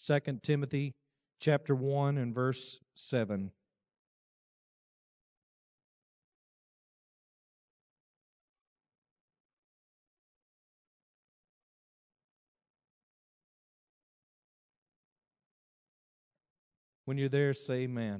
2 Timothy chapter 1 and verse 7. When you're there, say amen.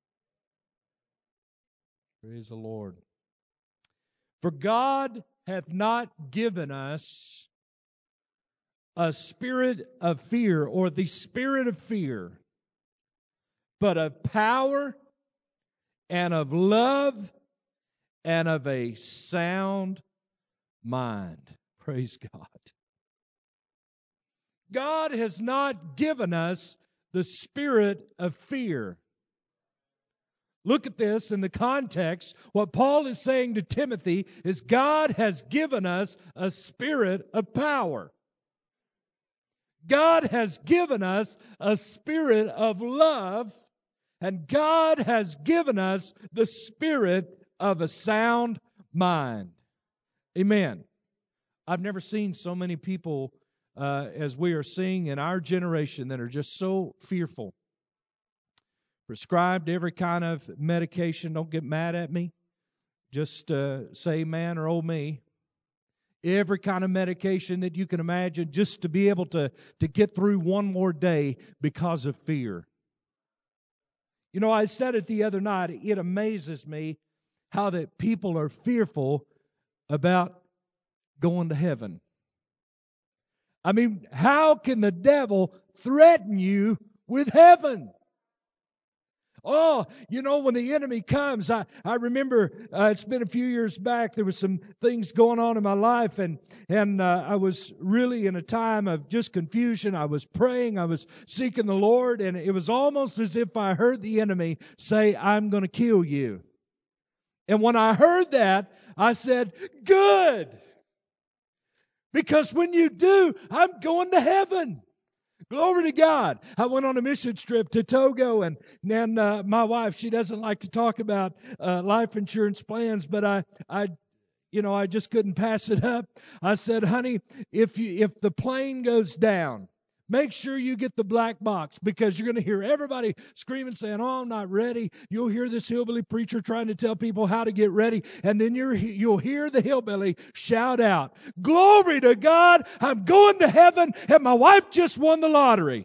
Praise the Lord. For God hath not given us a spirit of fear, or the spirit of fear, but of power and of love and of a sound mind. Praise God. God has not given us the spirit of fear. Look at this in the context. What Paul is saying to Timothy is God has given us a spirit of power. God has given us a spirit of love, and God has given us the spirit of a sound mind. Amen. I've never seen so many people as we are seeing in our generation that are just so fearful. Prescribed every kind of medication. Don't get mad at me. Just say amen or oh me. Every kind of medication that you can imagine just to be able to get through one more day because of fear. You know, I said it the other night. It amazes me how that people are fearful about going to heaven. I mean, how can the devil threaten you with heaven? Oh, you know, when the enemy comes, I remember it's been a few years back, there was some things going on in my life, and I was really in a time of just confusion. I was praying, I was seeking the Lord, and it was almost as if I heard the enemy say, I'm going to kill you. And when I heard that, I said, good. Because when you do, I'm going to heaven. Glory to God. I went on a mission trip to Togo, and then my wife, she doesn't like to talk about life insurance plans, but I just couldn't pass it up. I said, honey, if the plane goes down, make sure you get the black box, because you're going to hear everybody screaming, saying, oh, I'm not ready. You'll hear this hillbilly preacher trying to tell people how to get ready, and then you'll hear the hillbilly shout out, glory to God, I'm going to heaven, and my wife just won the lottery.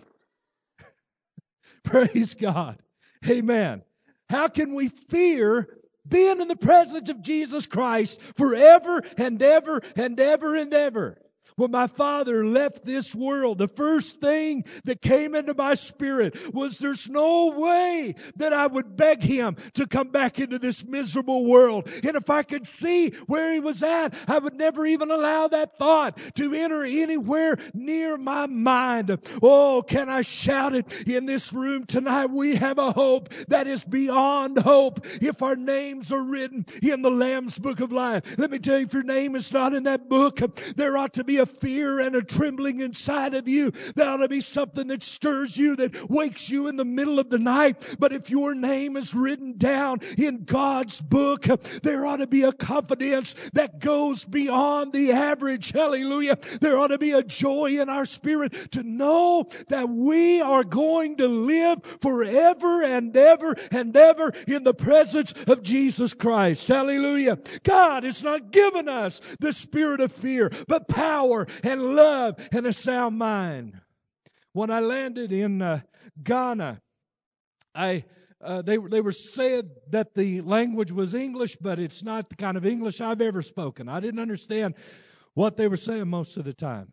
Praise God. Amen. How can we fear being in the presence of Jesus Christ forever and ever and ever and ever? When my father left this world, the first thing that came into my spirit was there's no way that I would beg him to come back into this miserable world. And if I could see where he was at, I would never even allow that thought to enter anywhere near my mind. Oh, can I shout it in this room tonight? We have a hope that is beyond hope if our names are written in the Lamb's Book of Life. Let me tell you, if your name is not in that book, there ought to be a fear and a trembling inside of you. There ought to be something that stirs you, that wakes you in the middle of the night. But if your name is written down in God's book, there ought to be a confidence that goes beyond the average. Hallelujah. There ought to be a joy in our spirit to know that we are going to live forever and ever and ever in the presence of Jesus Christ. Hallelujah. God has not given us the spirit of fear, but power and love and a sound mind. When I landed in Ghana, they were said that the language was English, but it's not the kind of English I've ever spoken. I didn't understand what they were saying most of the time.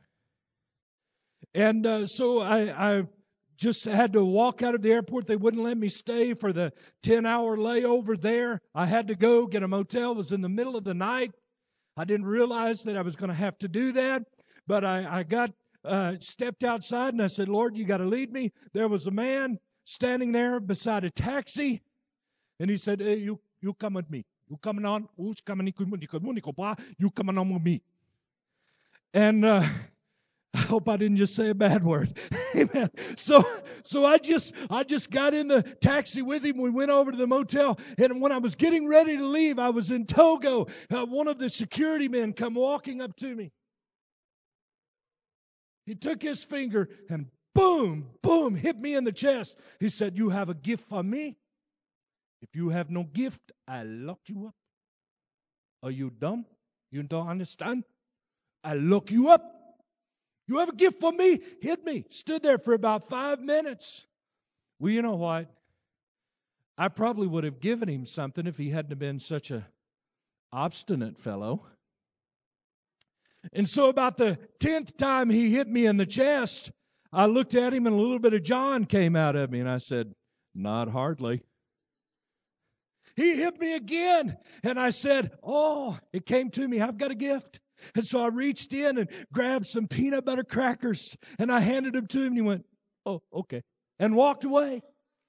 And so I just had to walk out of the airport. They wouldn't let me stay for the 10-hour layover there. I had to go get a motel. It was in the middle of the night. I didn't realize that I was going to have to do that, but I stepped outside and I said, Lord, you got to lead me. There was a man standing there beside a taxi, and he said, hey, you come with me. You coming on? You coming on with me? And I hope I didn't just say a bad word. Amen. So I just got in the taxi with him. We went over to the motel, and when I was getting ready to leave, I was in Togo. One of the security men come walking up to me. He took his finger and boom, boom, hit me in the chest. He said, you have a gift for me? If you have no gift, I lock you up. Are you dumb? You don't understand? I lock you up. You have a gift for me? Hit me. Stood there for about 5 minutes. Well, you know what? I probably would have given him something if he hadn't been such a obstinate fellow. And so about the 10th time he hit me in the chest, I looked at him and a little bit of John came out of me. And I said, not hardly. He hit me again. And I said, oh, it came to me. I've got a gift. And so I reached in and grabbed some peanut butter crackers. And I handed them to him. And he went, oh, okay. And walked away.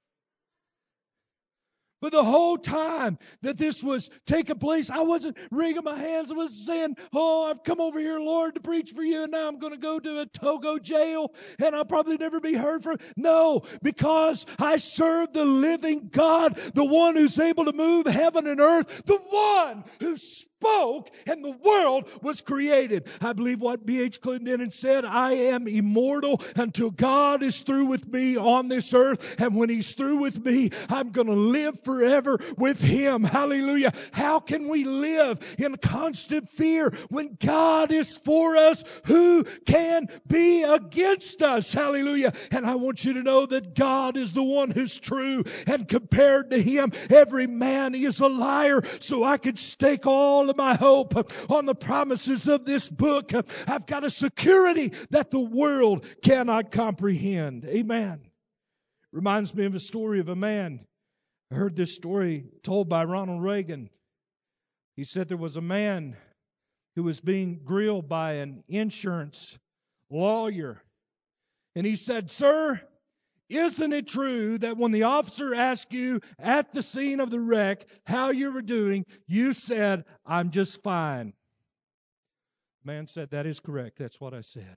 But the whole time that this was taking place, I wasn't wringing my hands. I wasn't saying, oh, I've come over here, Lord, to preach for you, and now I'm going to go to a Togo jail, and I'll probably never be heard from. No, because I serve the living God, the one who's able to move heaven and earth, the one who spoke and the world was created. I believe what B.H. Clendenin said, I am immortal until God is through with me on this earth. And when He's through with me, I'm going to live forever with Him. Hallelujah. How can we live in constant fear when God is for us? Who can be against us? Hallelujah. And I want you to know that God is the one who's true. And compared to Him, every man is a liar. So I could stake all of my hope on the promises of this book. I've got a security that the world cannot comprehend. Amen. Reminds me of a story of a man. I heard this story told by Ronald Reagan. He said there was a man who was being grilled by an insurance lawyer. And he said, sir, isn't it true that when the officer asked you at the scene of the wreck how you were doing, you said, I'm just fine? The man said, that is correct. That's what I said.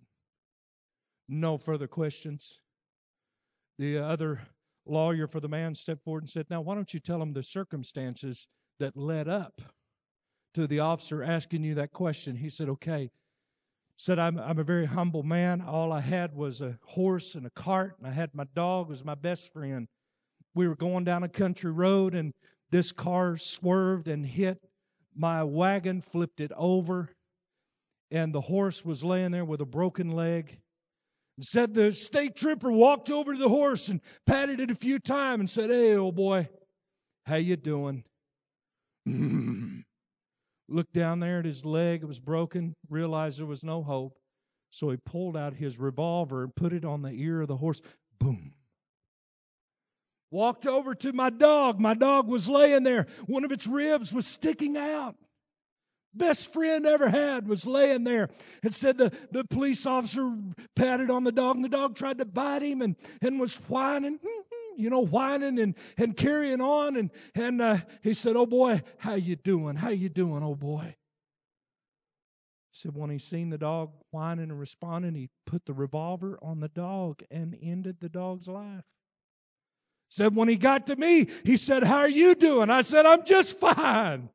No further questions. The other lawyer for the man stepped forward and said, now why don't you tell him the circumstances that led up to the officer asking you that question? He said, okay. Said, I'm a very humble man. All I had was a horse and a cart, and I had my dog, was my best friend. We were going down a country road, and this car swerved and hit my wagon, flipped it over, and the horse was laying there with a broken leg. Said the state trooper walked over to the horse and patted it a few times and said, hey, old boy, how you doing? Looked down there at his leg. It was broken. Realized there was no hope. So he pulled out his revolver and put it on the ear of the horse. Boom. Walked over to my dog. My dog was laying there. One of its ribs was sticking out. Best friend ever had was laying there. And said the police officer patted on the dog, and the dog tried to bite him and was whining. Whining and carrying on. And he said, oh, boy, how you doing? How you doing, oh, boy? He said when he seen the dog whining and responding, he put the revolver on the dog and ended the dog's life. Said when he got to me, he said, how are you doing? I said, I'm just fine.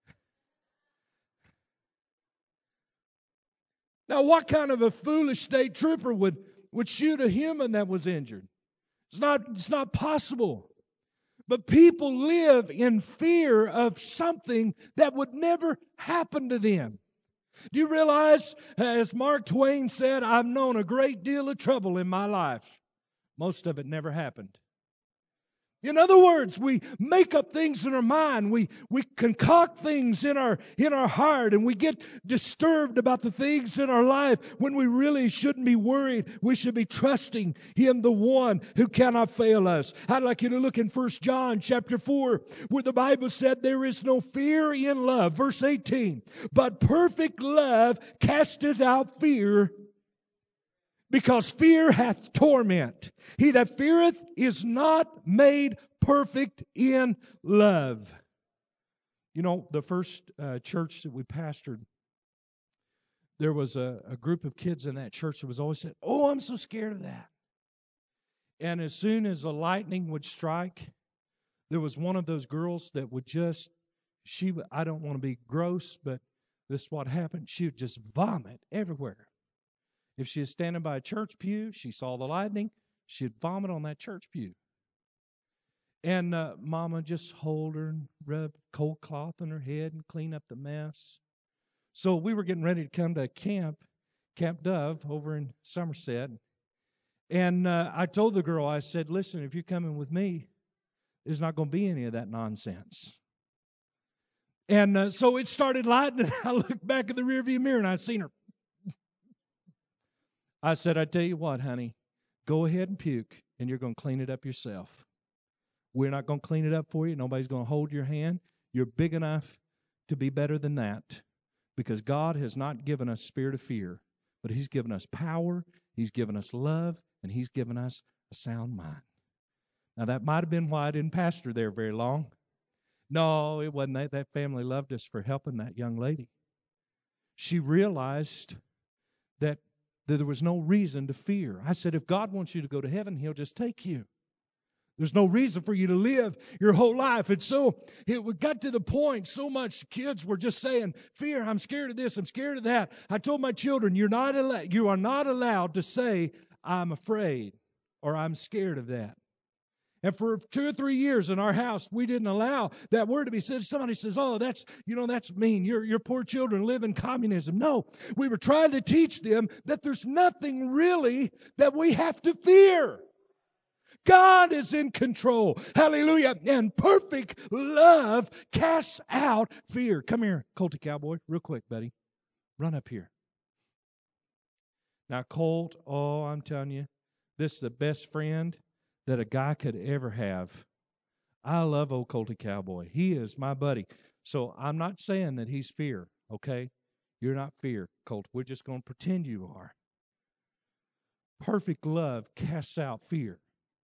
Now, what kind of a foolish state trooper would shoot a human that was injured? It's not possible. But people live in fear of something that would never happen to them. Do you realize, as Mark Twain said, I've known a great deal of trouble in my life. Most of it never happened. In other words, we make up things in our mind. We concoct things in our heart, and we get disturbed about the things in our life when we really shouldn't be worried. We should be trusting Him, the one who cannot fail us. I'd like you to look in 1 John chapter 4, where the Bible said there is no fear in love. Verse 18, but perfect love casteth out fear, because fear hath torment. He that feareth is not made perfect in love. You know, the first church that we pastored, there was a group of kids in that church that was always said, oh, I'm so scared of that. And as soon as the lightning would strike, there was one of those girls that would I don't want to be gross, but this is what happened. She would just vomit everywhere. If she was standing by a church pew, she saw the lightning, she'd vomit on that church pew. And Mama just hold her and rub cold cloth on her head and clean up the mess. So we were getting ready to come to Camp Dove over in Somerset. And I told the girl, I said, listen, if you're coming with me, there's not going to be any of that nonsense. And so it started lightning. I looked back in the rearview mirror and I seen her. I said, I tell you what, honey, go ahead and puke, and you're going to clean it up yourself. We're not going to clean it up for you. Nobody's going to hold your hand. You're big enough to be better than that, because God has not given us spirit of fear, but He's given us power, He's given us love, and He's given us a sound mind. Now, that might have been why I didn't pastor there very long. No, it wasn't that. That family loved us for helping that young lady. She realized that there was no reason to fear. I said, if God wants you to go to heaven, He'll just take you. There's no reason for you to live your whole life. And so it got to the point, so much kids were just saying, fear, I'm scared of this, I'm scared of that. I told my children, you are not allowed to say, I'm afraid or I'm scared of that. And for 2 or 3 years in our house, we didn't allow that word to be said. Somebody says, oh, that's mean. Your poor children live in communism. No, we were trying to teach them that there's nothing really that we have to fear. God is in control. Hallelujah. And perfect love casts out fear. Come here, Colty Cowboy, real quick, buddy. Run up here. Now, Colt, oh, I'm telling you, this is the best friend that a guy could ever have. I love old Colty Cowboy. He is my buddy. So I'm not saying that he's fear, okay? You're not fear, Colt. We're just going to pretend you are. Perfect love casts out fear.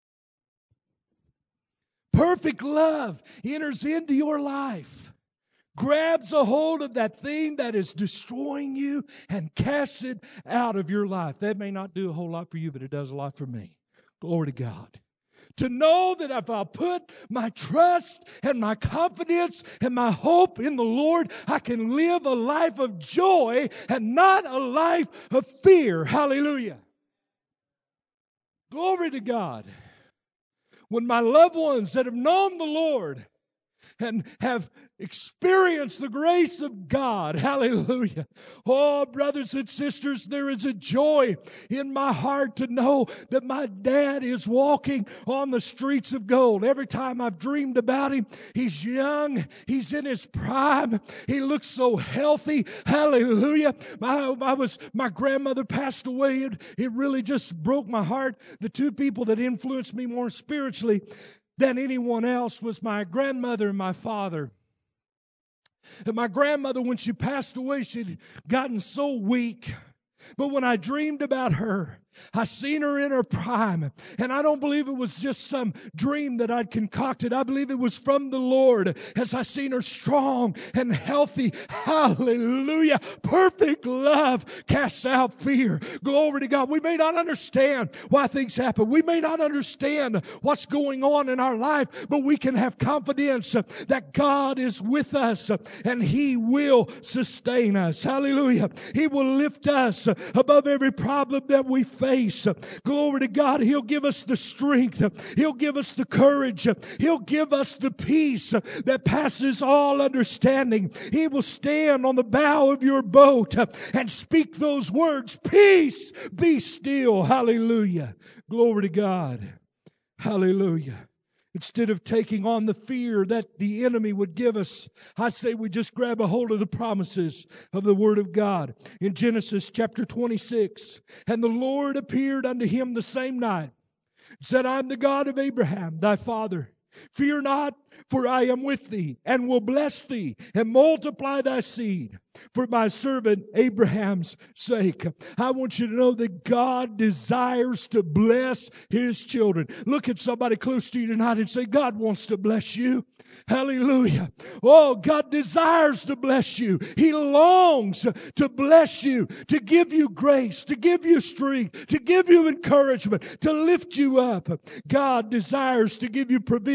Perfect love enters into your life, grabs a hold of that thing that is destroying you, and casts it out of your life. That may not do a whole lot for you, but it does a lot for me. Glory to God. To know that if I put my trust and my confidence and my hope in the Lord, I can live a life of joy and not a life of fear. Hallelujah. Glory to God. When my loved ones that have known the Lord and have experienced the grace of God. Hallelujah. Oh, brothers and sisters, there is a joy in my heart to know that my dad is walking on the streets of gold. Every time I've dreamed about him, he's young, he's in his prime, he looks so healthy. Hallelujah. My grandmother passed away. It really just broke my heart. The two people that influenced me more spiritually than anyone else was my grandmother and my father. And my grandmother, when she passed away, she'd gotten so weak. But when I dreamed about her, I seen her in her prime. And I don't believe it was just some dream that I'd concocted. I believe it was from the Lord as I seen her strong and healthy. Hallelujah. Perfect love casts out fear. Glory to God. We may not understand why things happen. We may not understand what's going on in our life, but we can have confidence that God is with us and He will sustain us. Hallelujah. He will lift us above every problem that we face. Glory to God. He'll give us the strength. He'll give us the courage. He'll give us the peace that passes all understanding. He will stand on the bow of your boat and speak those words, peace, be still. Hallelujah. Glory to God. Hallelujah. Instead of taking on the fear that the enemy would give us, I say we just grab a hold of the promises of the Word of God. In Genesis chapter 26, and the Lord appeared unto him the same night, said, I am the God of Abraham, thy father. Fear not, for I am with thee, and will bless thee, and multiply thy seed for my servant Abraham's sake. I want you to know that God desires to bless His children. Look at somebody close to you tonight and say, God wants to bless you. Hallelujah. Oh, God desires to bless you. He longs to bless you, to give you grace, to give you strength, to give you encouragement, to lift you up. God desires to give you provision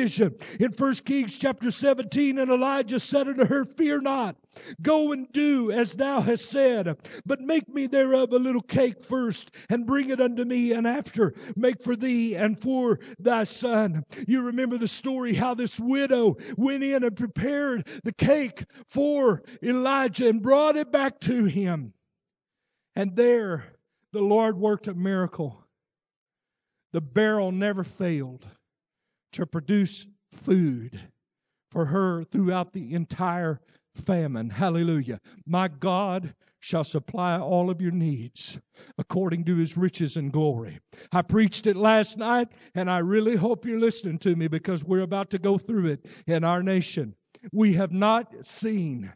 vision. In 1 Kings chapter 17, and Elijah said unto her, Fear not, go and do as thou hast said, but make me thereof a little cake first, and bring it unto me, and after make for thee and for thy son. You remember the story how this widow went in and prepared the cake for Elijah and brought it back to him. And there the Lord worked a miracle. The barrel never failed to produce food for her throughout the entire famine. Hallelujah. My God shall supply all of your needs according to His riches and glory. I preached it last night, and I really hope you're listening to me, because we're about to go through it in our nation. We have not seen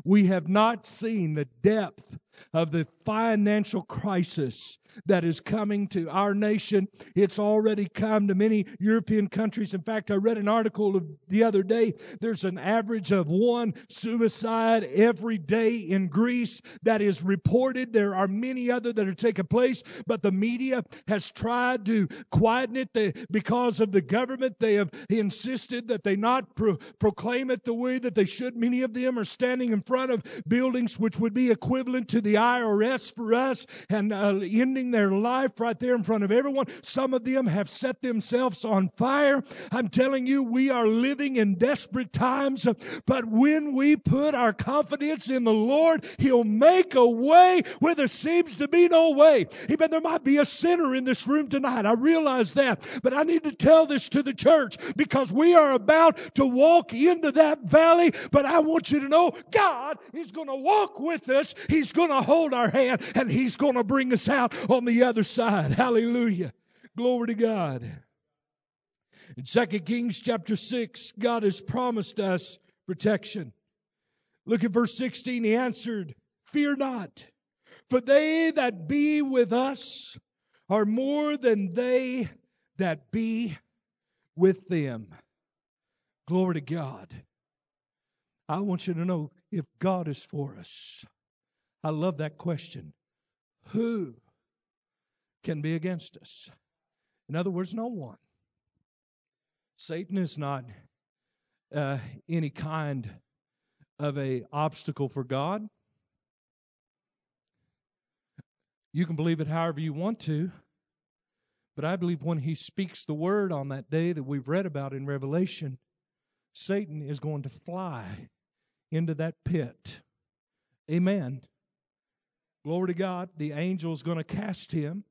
the depth of the financial crisis that is coming to our nation. It's already come to many European countries. In fact, I read an article the other day. There's an average of one suicide every day in Greece that is reported. There are many other that are taking place, but the media has tried to quieten it. Because of the government, they have insisted that they not proclaim it the way that they should. Many of them are standing in front of buildings which would be equivalent to the IRS for us, and ending their life right there in front of everyone. Some of them have set themselves on fire. I'm telling you, we are living in desperate times, but when we put our confidence in the Lord, He'll make a way where there seems to be no way. Even there might be a sinner in this room tonight. I realize that, but I need to tell this to the church, because we are about to walk into that valley. But I want you to know, God is going to walk with us. He's going to hold our hand, and He's going to bring us out on the other side. Hallelujah. Glory to God. In 2 Kings chapter 6, God has promised us protection. Look at verse 16. He answered, Fear not, for they that be with us are more than they that be with them. Glory to God. I want you to know, if God is for us, I love that question. Who can be against us? In other words, no one. Satan is not any kind of a obstacle for God. You can believe it however you want to, but I believe when he speaks the word on that day that we've read about in Revelation, Satan is going to fly into that pit. Amen. Glory to God. The angel is going to cast him.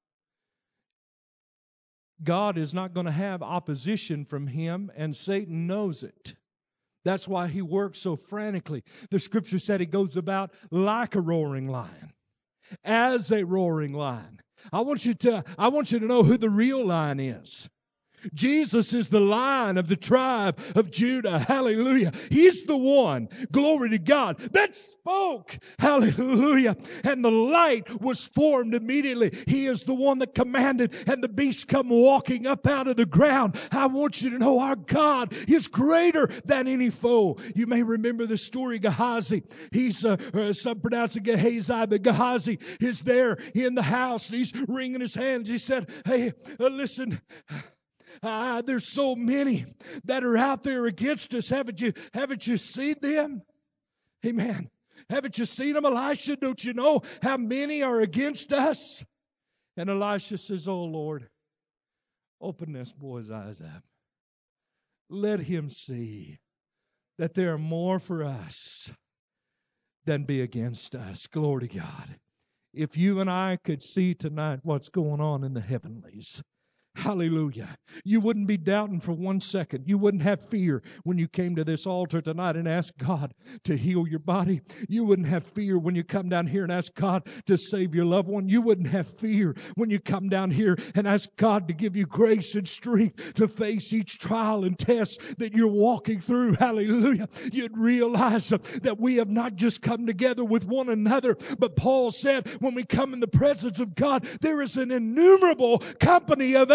God is not going to have opposition from him, and Satan knows it. That's why he works so frantically. The scripture said he goes about like a roaring lion, as a roaring lion. I want you to know who the real lion is. Jesus is the Lion of the tribe of Judah. Hallelujah. He's the one, glory to God, that spoke. Hallelujah. And the light was formed immediately. He is the one that commanded, and the beast come walking up out of the ground. I want you to know our God is greater than any foe. You may remember the story, Gehazi. He's, some pronounce it Gehazi, but Gehazi is there in the house. He's wringing his hands. He said, hey, listen, there's so many that are out there against us. Haven't you seen them? Amen. Haven't you seen them, Elisha? Don't you know how many are against us? And Elisha says, oh Lord, open this boy's eyes up. Let him see that there are more for us than be against us. Glory to God. If you and I could see tonight what's going on in the heavenlies, hallelujah. You wouldn't be doubting for 1 second. You wouldn't have fear when you came to this altar tonight and asked God to heal your body. You wouldn't have fear when you come down here and ask God to save your loved one. You wouldn't have fear when you come down here and ask God to give you grace and strength to face each trial and test that you're walking through. Hallelujah. You'd realize that we have not just come together with one another, but Paul said when we come in the presence of God, there is an innumerable company of angels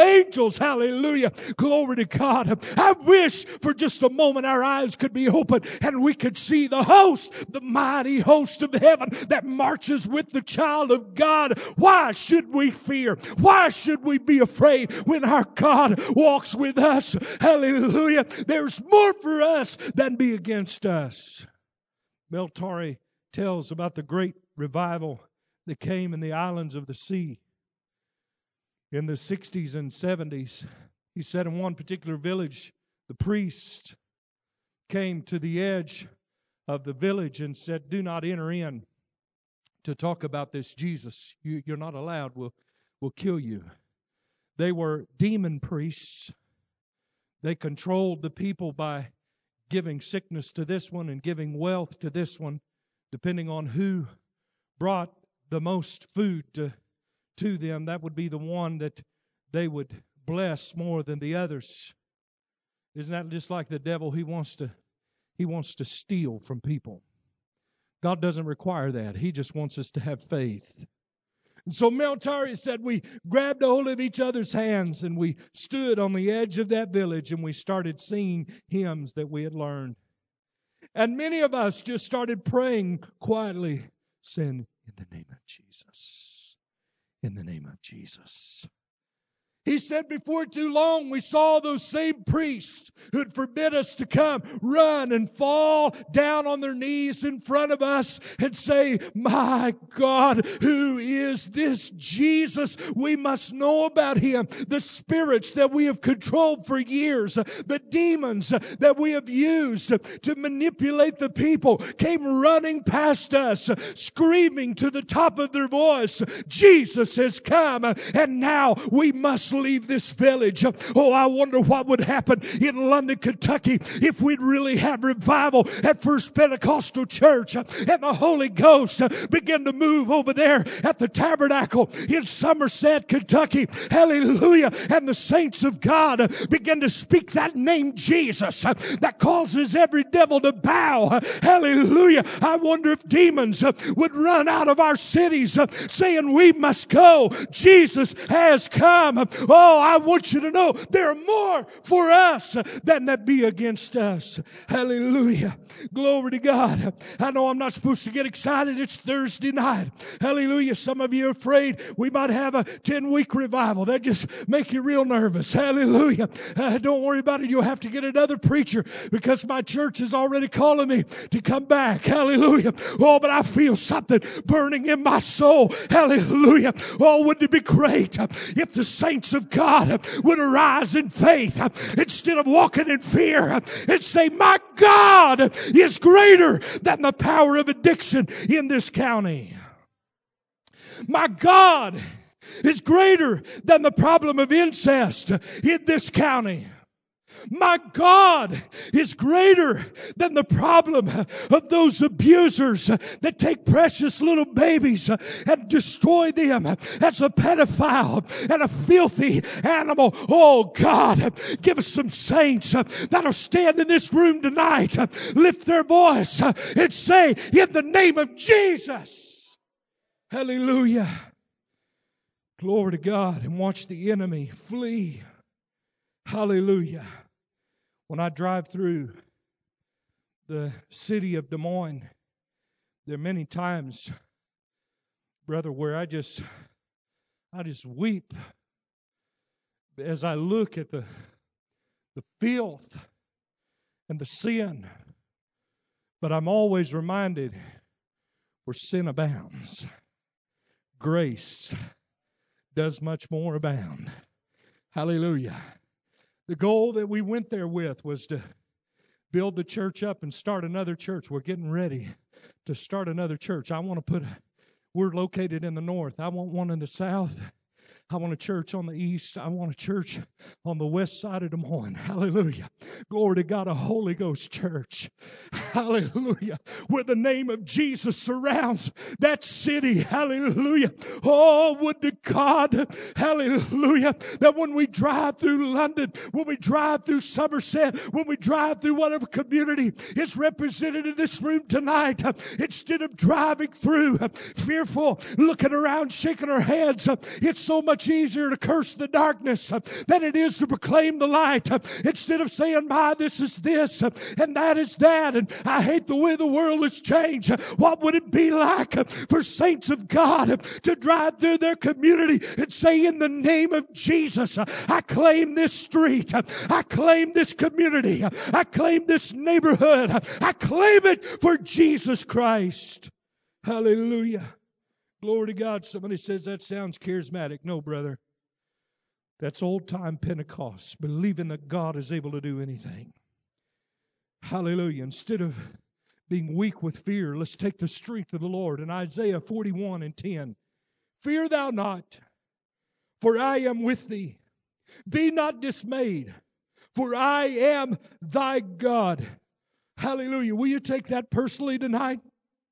angels. Hallelujah. Glory to God. I wish for just a moment our eyes could be open and we could see the host, the mighty host of heaven that marches with the child of God. Why should we fear? Why should we be afraid when our God walks with us? Hallelujah. There's more for us than be against us. Mel Torrey tells about the great revival that came in the islands of the sea in the 60s and 70s. He said in one particular village, the priest came to the edge of the village and said, "Do not enter in to talk about this Jesus. You're not allowed. We'll kill you." They were demon priests. They controlled the people by giving sickness to this one and giving wealth to this one, depending on who brought the most food to them. That would be the one that they would bless more than the others. Isn't that just like the devil? He wants to steal from people. God doesn't require that. He just wants us to have faith. And so Mel Torrey said we grabbed a hold of each other's hands and we stood on the edge of that village and we started singing hymns that we had learned. And many of us just started praying quietly, saying, "In the name of Jesus, in the name of Jesus." He said before too long we saw those same priests who had forbid us to come run and fall down on their knees in front of us and say, "My God, who is this Jesus? We must know about Him." The spirits that we have controlled for years, the demons that we have used to manipulate the people came running past us, screaming to the top of their voice, "Jesus has come, and now we must leave this village." Oh, I wonder what would happen in London, Kentucky if we'd really have revival at First Pentecostal Church and the Holy Ghost begin to move over there at the Tabernacle in Somerset, Kentucky. Hallelujah. And the saints of God begin to speak that name Jesus that causes every devil to bow. Hallelujah. I wonder if demons would run out of our cities saying, "We must go. Jesus has come." Oh, I want you to know there are more for us than that be against us. Hallelujah. Glory to God. I know I'm not supposed to get excited. It's Thursday night. Hallelujah. Some of you are afraid we might have a 10-week revival. That just make you real nervous. Hallelujah. Don't worry about it. You'll have to get another preacher because my church is already calling me to come back. Hallelujah. Oh, but I feel something burning in my soul. Hallelujah. Oh, wouldn't it be great if the saints of God would arise in faith instead of walking in fear and say, "My God is greater than the power of addiction in this county. My God is greater than the problem of incest in this county. My God is greater than the problem of those abusers that take precious little babies and destroy them as a pedophile and a filthy animal." Oh God, give us some saints that'll stand in this room tonight, lift their voice and say, "In the name of Jesus." Hallelujah. Glory to God, and watch the enemy flee. Hallelujah. When I drive through the city of Des Moines, there are many times, brother, where I just weep as I look at the filth and the sin. But I'm always reminded, where sin abounds, grace does much more abound. Hallelujah. The goal that we went there with was to build the church up and start another church. We're getting ready to start another church. We're located in the north. I want one in the south. I want a church on the east. I want a church on the west side of Des Moines. Hallelujah. Glory to God, a Holy Ghost church. Hallelujah. Where the name of Jesus surrounds that city. Hallelujah. Oh, would to God, hallelujah, that when we drive through London, when we drive through Somerset, when we drive through whatever community is represented in this room tonight, instead of driving through fearful, looking around, shaking our heads, it's so much much easier to curse the darkness than it is to proclaim the light. Instead of saying, my, this is this, and that is that, and I hate the way the world has changed. What would it be like for saints of God to drive through their community and say, in the name of Jesus, I claim this street, I claim this community, I claim this neighborhood, I claim it for Jesus Christ. Hallelujah. Glory to God. Somebody says that sounds charismatic. No, brother. That's old-time Pentecost, believing that God is able to do anything. Hallelujah. Instead of being weak with fear, let's take the strength of the Lord. In Isaiah 41:10, fear thou not, for I am with thee. Be not dismayed, for I am thy God. Hallelujah. Will you take that personally tonight?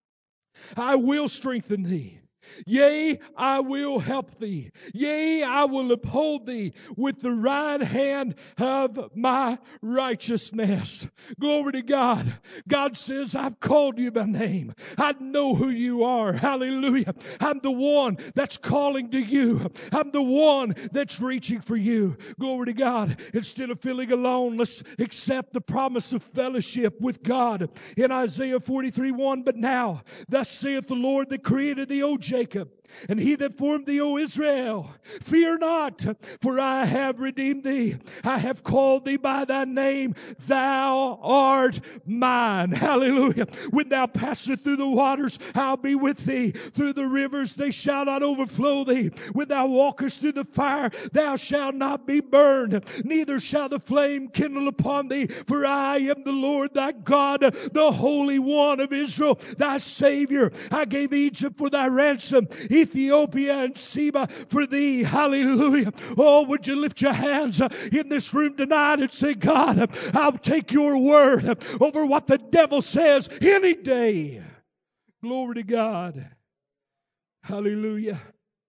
I will strengthen thee. Yea, I will help thee. Yea, I will uphold thee with the right hand of my righteousness. Glory to God. God says, I've called you by name. I know who you are. Hallelujah. I'm the one that's calling to you. I'm the one that's reaching for you. Glory to God. Instead of feeling alone, let's accept the promise of fellowship with God. In Isaiah 43:1, but now, thus saith the Lord that created thee, O Jacob, and he that formed thee, O Israel, fear not, for I have redeemed thee. I have called thee by thy name. Thou art mine. Hallelujah. When thou passest through the waters, I'll be with thee. Through the rivers, they shall not overflow thee. When thou walkest through the fire, thou shalt not be burned, neither shall the flame kindle upon thee. For I am the Lord thy God, the Holy One of Israel, thy Savior. I gave Egypt for thy ransom, Ethiopia and Seba for thee. Hallelujah. Oh, would you lift your hands in this room tonight and say, God, I'll take your word over what the devil says any day. Glory to God. Hallelujah.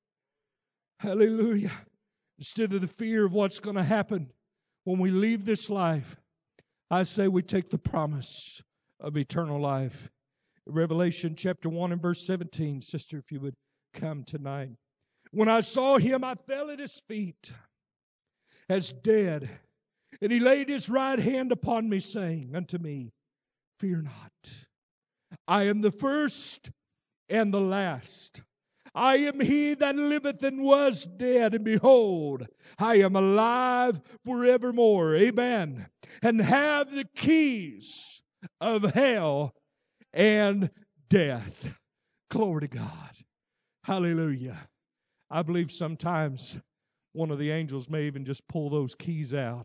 Hallelujah. Instead of the fear of what's going to happen when we leave this life, I say we take the promise of eternal life. Revelation chapter 1 and verse 17, sister, if you would come tonight. When I saw him, I fell at his feet as dead. And he laid his right hand upon me, saying unto me, fear not. I am the first and the last. I am he that liveth and was dead, and behold, I am alive forevermore. Amen. And have the keys of hell and death. Glory to God. Hallelujah. I believe sometimes one of the angels may even just pull those keys out.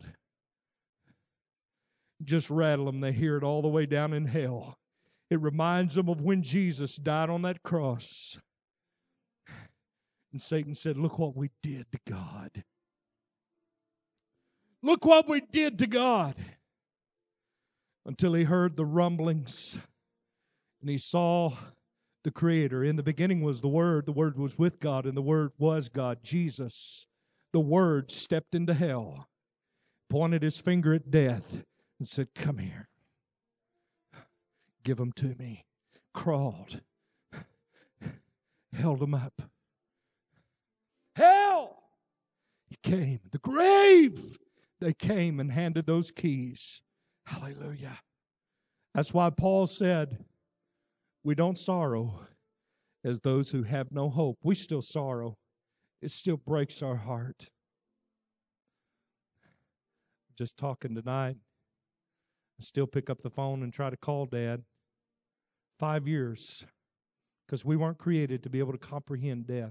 Just rattle them. They hear it all the way down in hell. It reminds them of when Jesus died on that cross. And Satan said, look what we did to God. Look what we did to God. Until he heard the rumblings and he saw the Creator. In the beginning was the Word was with God, and the Word was God. Jesus, the Word, stepped into hell, pointed his finger at death, and said, come here. Give them to me. Crawled. Held them up. Hell! He came. The grave! They came and handed those keys. Hallelujah. That's why Paul said, we don't sorrow as those who have no hope. We still sorrow. It still breaks our heart. Just talking tonight. I still pick up the phone and try to call Dad. 5 years. Because we weren't created to be able to comprehend death.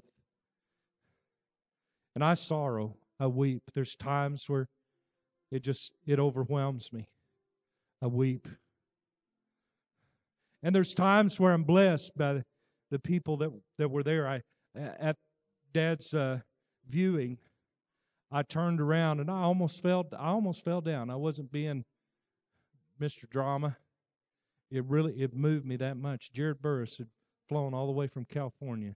And I sorrow. I weep. There's times where it overwhelms me. I weep. And there's times where I'm blessed by the people that were there. At Dad's viewing, I turned around and I almost fell down. I wasn't being Mr. Drama. It moved me that much. Jared Burris had flown all the way from California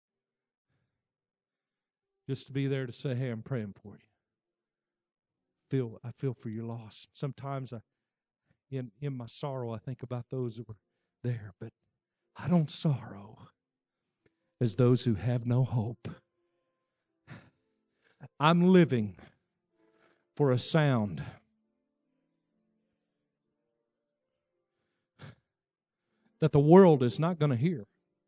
just to be there to say, hey, I'm praying for you. I feel for your loss. Sometimes in my sorrow, I think about those that were there, but I don't sorrow as those who have no hope. I'm living for a sound that the world is not going to hear.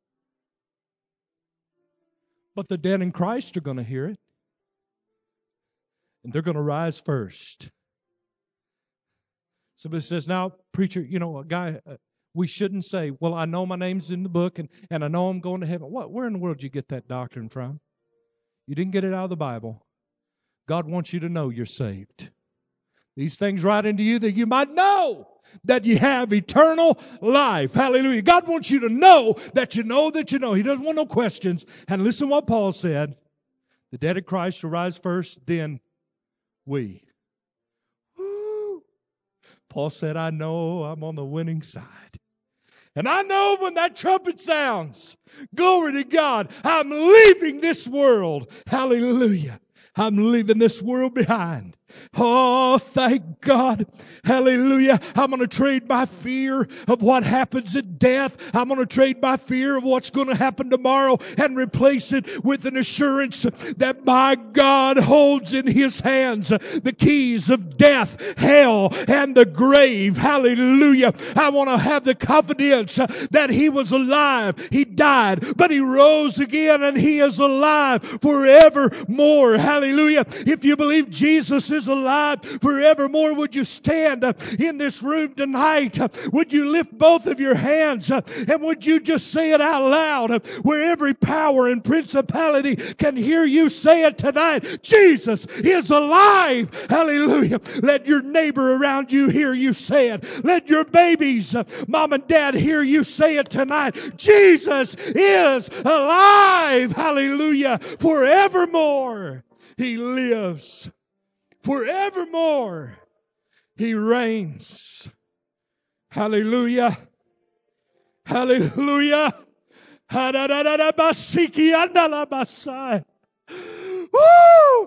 But the dead in Christ are going to hear it. And they're going to rise first. Somebody says, now, preacher, a guy, we shouldn't say, well, I know my name's in the book and I know I'm going to heaven. Where in the world did you get that doctrine from? You didn't get it out of the Bible. God wants you to know you're saved. These things write into you that you might know that you have eternal life. Hallelujah. God wants you to know that you know that you know. He doesn't want no questions. And listen to what Paul said. The dead in Christ will rise first, then we. Woo. Paul said, I know I'm on the winning side. And I know when that trumpet sounds, glory to God, I'm leaving this world. Hallelujah. I'm leaving this world behind. Oh, thank God. Hallelujah. I'm going to trade my fear of what happens at death. I'm going to trade my fear of what's going to happen tomorrow and replace it with an assurance that my God holds in His hands the keys of death, hell, and the grave. Hallelujah. I want to have the confidence that He was alive. He died, but He rose again and He is alive forevermore. Hallelujah. If you believe Jesus is alive forevermore, would you stand in this room tonight? Would you lift both of your hands and would you just say it out loud where every power and principality can hear you say it tonight? Jesus is alive. Hallelujah. Let your neighbor around you hear you say it. Let your babies, mom and dad, hear you say it tonight. Jesus is alive. Hallelujah. Forevermore. He lives. Forevermore, He reigns. Hallelujah. Hallelujah. Woo!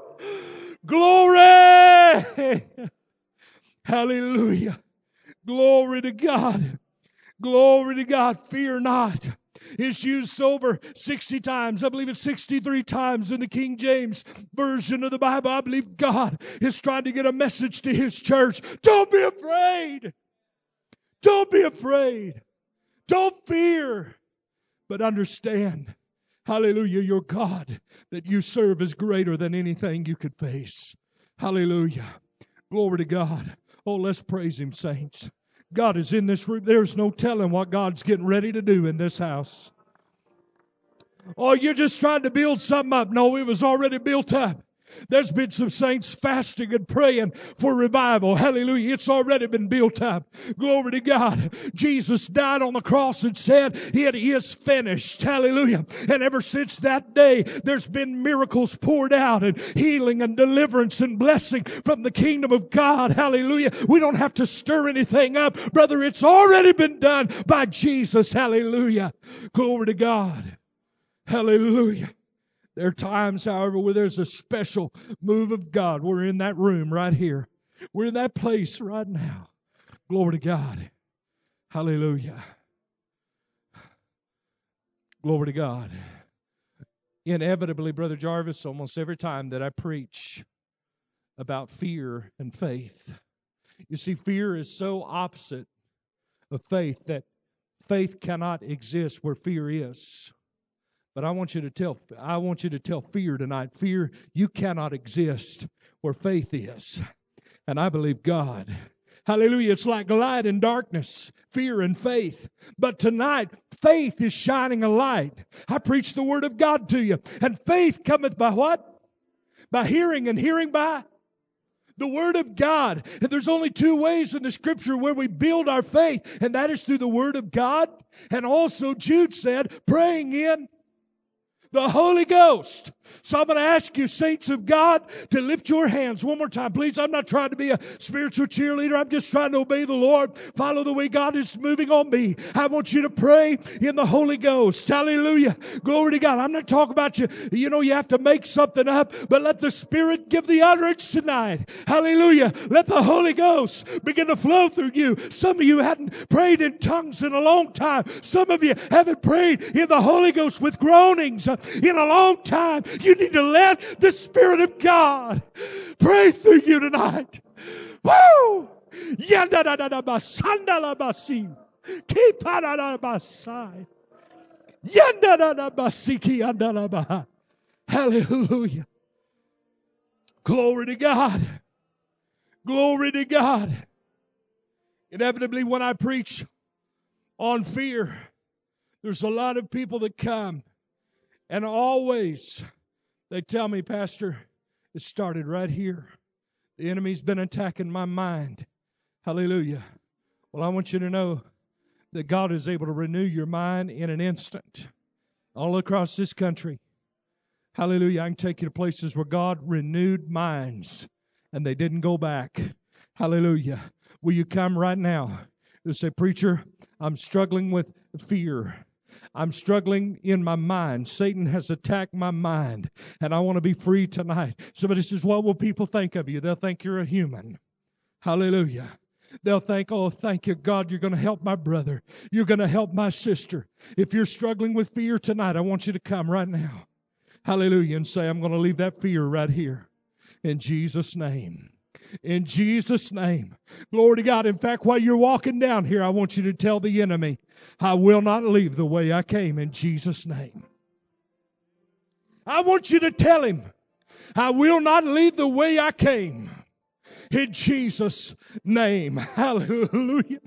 Glory. Hallelujah. Glory to God. Glory to God. Fear not. It's used over 60 times. I believe it's 63 times in the King James Version of the Bible. I believe God is trying to get a message to His church. Don't be afraid. Don't be afraid. Don't fear. But understand, hallelujah, your God that you serve is greater than anything you could face. Hallelujah. Glory to God. Oh, let's praise Him, saints. God is in this room. There's no telling what God's getting ready to do in this house. Oh, you're just trying to build something up. No, it was already built up. There's been some saints fasting and praying for revival. Hallelujah. It's already been built up. Glory to God. Jesus died on the cross and said, it is finished. Hallelujah. And ever since that day, there's been miracles poured out and healing and deliverance and blessing from the kingdom of God. Hallelujah. We don't have to stir anything up. Brother, it's already been done by Jesus. Hallelujah. Glory to God. Hallelujah. There are times, however, where there's a special move of God. We're in that room right here. We're in that place right now. Glory to God. Hallelujah. Glory to God. Inevitably, Brother Jarvis, almost every time that I preach about fear and faith, you see, fear is so opposite of faith that faith cannot exist where fear is. But I want you to tell fear tonight, fear, you cannot exist where faith is. And I believe God. Hallelujah. It's like light and darkness, fear and faith. But tonight, faith is shining a light. I preach the word of God to you. And faith cometh by what? By hearing, and hearing by the Word of God. And there's only two ways in the Scripture where we build our faith, and that is through the Word of God. And also, Jude said, praying in the Holy Ghost. So I'm going to ask you, saints of God, to lift your hands one more time. Please, I'm not trying to be a spiritual cheerleader. I'm just trying to obey the Lord. Follow the way God is moving on me. I want you to pray in the Holy Ghost. Hallelujah. Glory to God. I'm not talking about you. You have to make something up, but let the Spirit give the utterance tonight. Hallelujah. Let the Holy Ghost begin to flow through you. Some of you hadn't prayed in tongues in a long time. Some of you haven't prayed in the Holy Ghost with groanings in a long time. You need to let the Spirit of God pray through you tonight. Woo! Yandadadabasandalabasi. Kipadadabasai. Yandadadabasiki andalabaha. Hallelujah. Glory to God. Glory to God. Inevitably, when I preach on fear, there's a lot of people that come, and always they tell me, Pastor, it started right here. The enemy's been attacking my mind. Hallelujah. Well, I want you to know that God is able to renew your mind in an instant all across this country. Hallelujah. I can take you to places where God renewed minds and they didn't go back. Hallelujah. Will you come right now and say, Preacher, I'm struggling with fear. I'm struggling in my mind. Satan has attacked my mind, and I want to be free tonight. Somebody says, what will people think of you? They'll think you're a human. Hallelujah. They'll think, oh, thank you, God, you're going to help my brother. You're going to help my sister. If you're struggling with fear tonight, I want you to come right now. Hallelujah. And say, I'm going to leave that fear right here. In Jesus' name. In Jesus' name. Glory to God. In fact, while you're walking down here, I want you to tell the enemy, I will not leave the way I came in Jesus' name. I want you to tell him, I will not leave the way I came in Jesus' name. Hallelujah.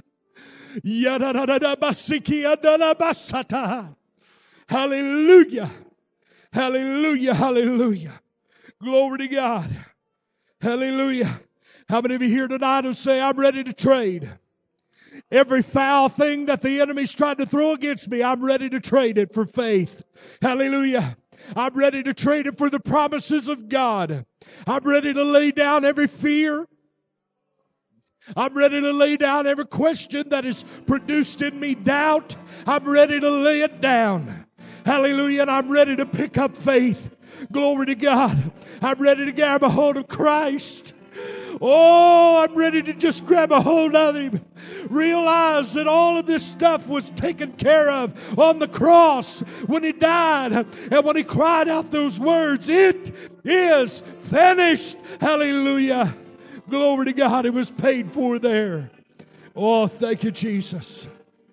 Hallelujah. Hallelujah. Hallelujah. Glory to God. Hallelujah. How many of you here tonight will say, I'm ready to trade? Every foul thing that the enemy's tried to throw against me, I'm ready to trade it for faith. Hallelujah. I'm ready to trade it for the promises of God. I'm ready to lay down every fear. I'm ready to lay down every question that has produced in me doubt. I'm ready to lay it down. Hallelujah. And I'm ready to pick up faith. Glory to God. I'm ready to grab a hold of Christ. Oh, I'm ready to just grab a hold of Him. Realize that all of this stuff was taken care of on the cross when He died and when He cried out those words, it is finished. Hallelujah. Glory to God. It was paid for there. Oh, thank you, Jesus.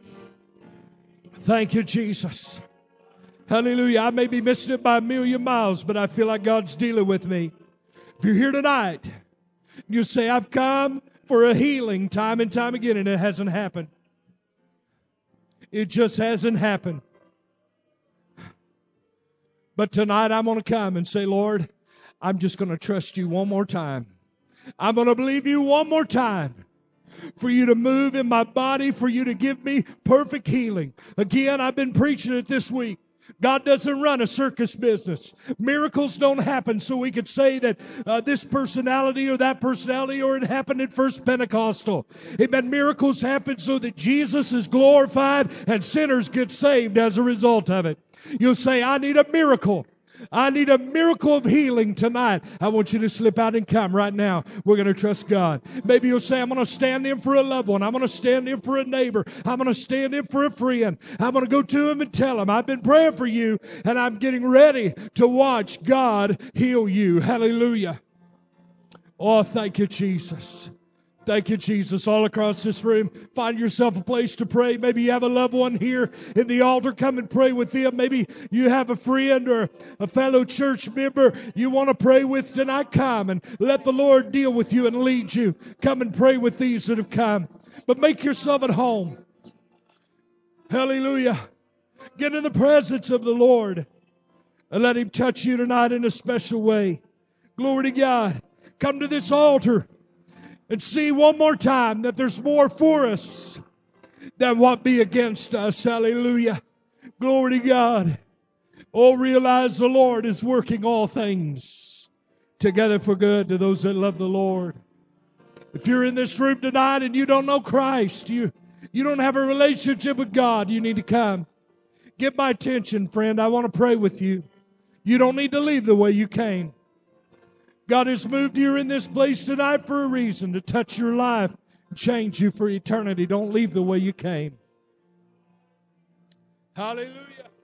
Thank you, Jesus. Hallelujah. I may be missing it by a million miles, but I feel like God's dealing with me. If you're here tonight, you say, I've come for a healing time and time again, and it hasn't happened. It just hasn't happened. But tonight I'm going to come and say, Lord, I'm just going to trust you one more time. I'm going to believe you one more time for you to move in my body, for you to give me perfect healing. Again, I've been preaching it this week. God doesn't run a circus business. Miracles don't happen so we could say that this personality or that personality, or it happened at First Pentecostal. Amen. Miracles happen so that Jesus is glorified and sinners get saved as a result of it. You'll say, I need a miracle. I need a miracle of healing tonight. I want you to slip out and come right now. We're going to trust God. Maybe you'll say, I'm going to stand in for a loved one. I'm going to stand in for a neighbor. I'm going to stand in for a friend. I'm going to go to him and tell him, I've been praying for you, and I'm getting ready to watch God heal you. Hallelujah. Oh, thank you, Jesus. Thank you, Jesus. All across this room, find yourself a place to pray. Maybe you have a loved one here in the altar. Come and pray with them. Maybe you have a friend or a fellow church member you want to pray with tonight. Come and let the Lord deal with you and lead you. Come and pray with these that have come. But make yourself at home. Hallelujah. Get in the presence of the Lord and let Him touch you tonight in a special way. Glory to God. Come to this altar and see one more time that there's more for us than what be against us. Hallelujah. Glory to God. Oh, realize the Lord is working all things together for good to those that love the Lord. If you're in this room tonight and you don't know Christ, you don't have a relationship with God, you need to come. Get my attention, friend. I want to pray with you. You don't need to leave the way you came. God has moved you in this place tonight for a reason, to touch your life and change you for eternity. Don't leave the way you came. Hallelujah.